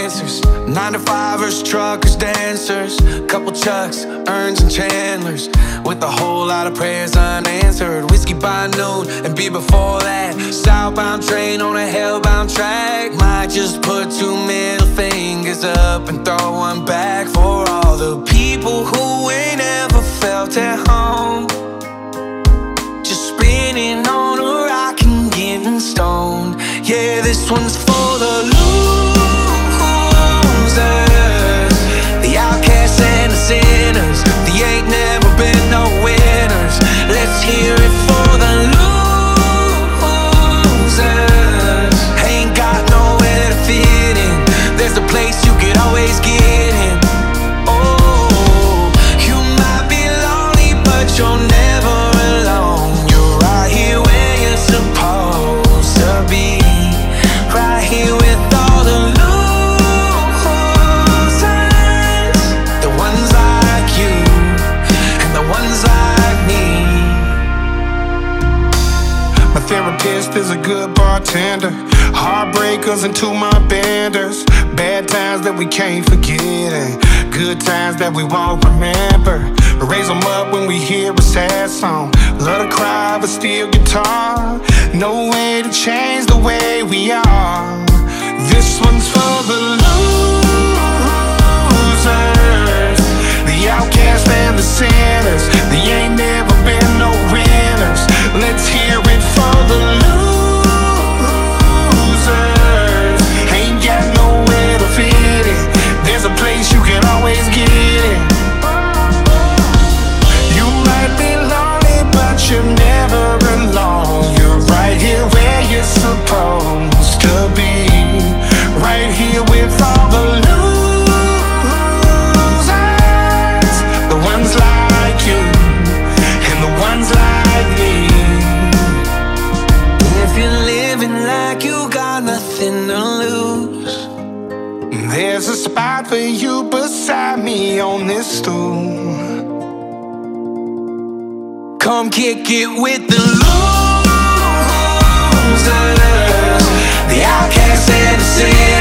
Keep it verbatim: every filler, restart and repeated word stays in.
answers. Nine to fivers, truckers, dancers, couple Chucks, Earns and Chandlers, with a whole lot of prayers unanswered. Whiskey by noon and beer before that. Southbound train on a hellbound track. Might just put two middle fingers up and throw one back for all the people who ain't ever felt at home. Just spinning on a rock and getting stoned. Yeah, this one's for the losers, the outcasts and the sinners. They ain't never been no winners. Let's hear it for the losers. Ain't got nowhere to fit in. There's a place you could always get in. Oh, you might be lonely, but you're never alone. You're right here where you're supposed to be. Right here with all the losers, the ones like you and the ones like me. My therapist is a good bartender. Heartbreakers and to my benders. Bad times that we can't forget and good times that we won't remember. Raise them up when we hear a sad song. Love to cry but still guitar. No way to change the way we are. This one's for the losers, the outcasts and the sinners. They ain't never been no winners. Let's hear it for the losers. Ain't got nowhere to fit in. There's a place you can always get in. You might be lonely, but you're never alone. You're right here where you're supposed to be. Right here with all the losers, the ones like you and the ones like me. If you're living like you got nothing to lose, There's a spot for you beside me on this stool. come kick it with the losers, the outcasts and the sinners.